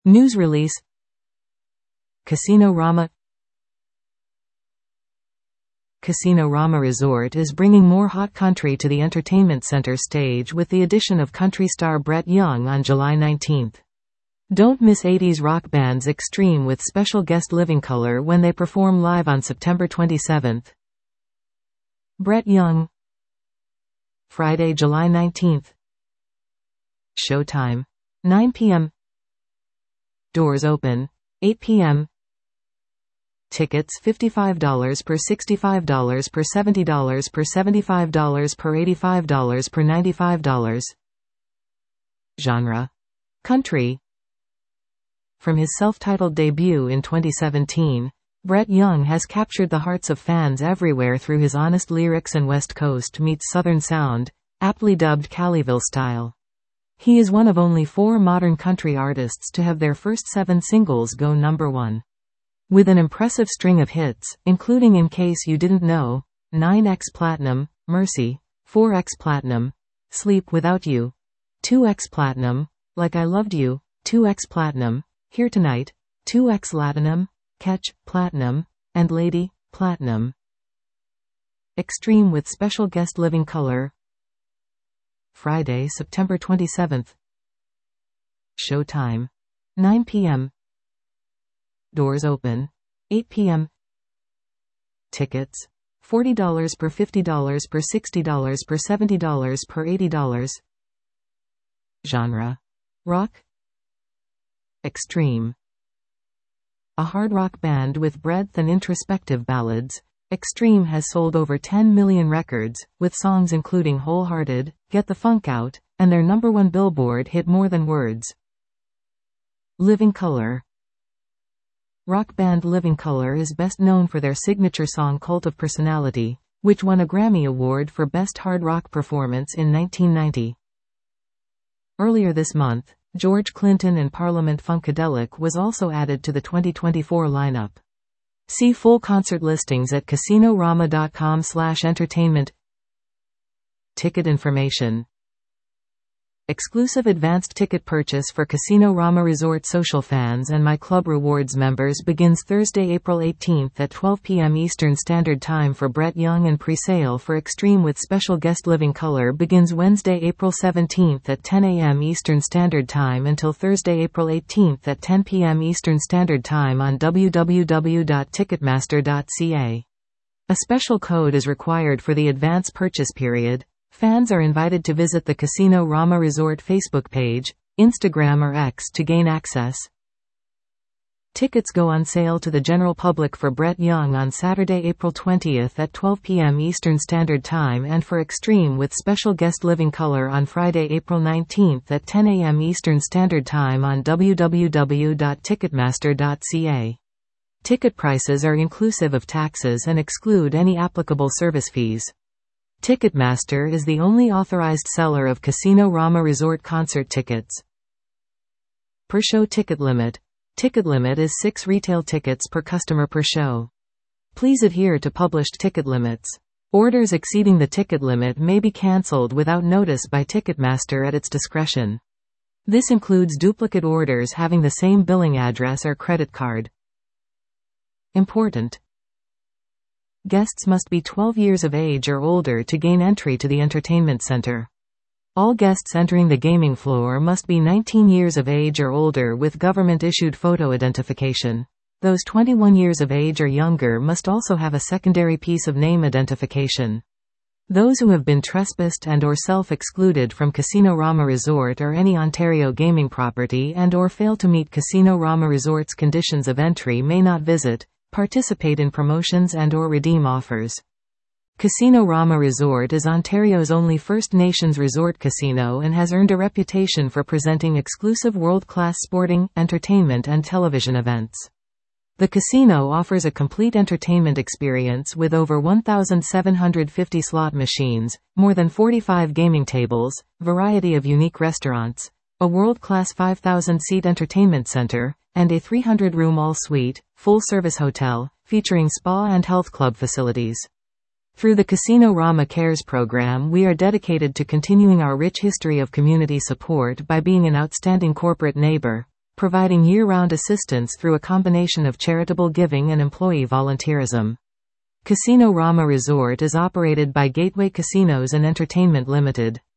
News release. Casino Rama. Casino Rama Resort is bringing more hot country to the entertainment center stage with the addition of country star Brett Young on July 19. Don't miss 80s rock bands Extreme with special guest Living Colour when they perform live on September 27. Brett Young. Friday, July 19. Showtime. 9 p.m. Doors open. 8 p.m. Tickets $55 per $65 per $70 per $75 per $85 per $95. Genre. Country. From his self-titled debut in 2017, Brett Young has captured the hearts of fans everywhere through his honest lyrics and West Coast meets Southern sound, aptly dubbed Caliville style. He is one of only 4 modern country artists to have their first 7 singles go number 1. With an impressive string of hits, including In Case You Didn't Know, 9x Platinum, Mercy, 4x Platinum, Sleep Without You, 2x Platinum, Like I Loved You, 2x Platinum, Here Tonight, 2x Latinum, Catch, Platinum, and Lady, Platinum. Extreme with special guest Living Colour. Friday, September 27. Showtime. 9 p.m. Doors open. 8 p.m. Tickets. $40 per $50 per $60 per $70 per $80. Genre. Rock. Extreme. A hard rock band with breadth and introspective ballads, Extreme has sold over 10 million records, with songs including Wholehearted, Get the Funk Out, and their number 1 Billboard hit More Than Words. Living Colour. Rock band Living Colour is best known for their signature song Cult of Personality, which won a Grammy Award for Best Hard Rock Performance in 1990. Earlier this month, George Clinton and Parliament Funkadelic was also added to the 2024 lineup. See full concert listings at casinorama.com/entertainment. Ticket information. Exclusive advanced ticket purchase for Casino Rama Resort social fans and My Club Rewards members begins Thursday, April 18 at 12 p.m. Eastern Standard Time for Brett Young, and pre-sale for Extreme with special guest Living Colour begins Wednesday, April 17 at 10 a.m. Eastern Standard Time until Thursday, April 18 at 10 p.m. Eastern Standard Time on www.ticketmaster.ca. A special code is required for the advance purchase period. Fans are invited to visit the Casino Rama Resort Facebook page, Instagram or X to gain access. Tickets go on sale to the general public for Brett Young on Saturday, April 20 at 12 p.m. Eastern Standard Time, and for Extreme with special guest Living Colour on Friday, April 19 at 10 a.m. Eastern Standard Time on www.ticketmaster.ca. Ticket prices are inclusive of taxes and exclude any applicable service fees. Ticketmaster is the only authorized seller of Casino Rama Resort concert tickets. Per show ticket limit. Ticket limit is 6 retail tickets per customer per show. Please adhere to published ticket limits. Orders exceeding the ticket limit may be cancelled without notice by Ticketmaster at its discretion. This includes duplicate orders having the same billing address or credit card. Important. Guests must be 12 years of age or older to gain entry to the entertainment center. All guests entering the gaming floor must be 19 years of age or older with government-issued photo identification. Those 21 years of age or younger must also have a secondary piece of name identification. Those who have been trespassed and or self-excluded from Casino Rama Resort or any Ontario gaming property and or fail to meet Casino Rama Resort's conditions of entry may not visit, participate in promotions and or redeem offers. Casino Rama Resort is Ontario's only First Nations resort casino and has earned a reputation for presenting exclusive world-class sporting, entertainment and television events. The casino offers a complete entertainment experience with over 1,750 slot machines, more than 45 gaming tables, variety of unique restaurants, a world-class 5,000-seat entertainment center, and a 300-room all-suite, full-service hotel, featuring spa and health club facilities. Through the Casino Rama Cares program, we are dedicated to continuing our rich history of community support by being an outstanding corporate neighbor, providing year-round assistance through a combination of charitable giving and employee volunteerism. Casino Rama Resort is operated by Gateway Casinos and Entertainment Limited.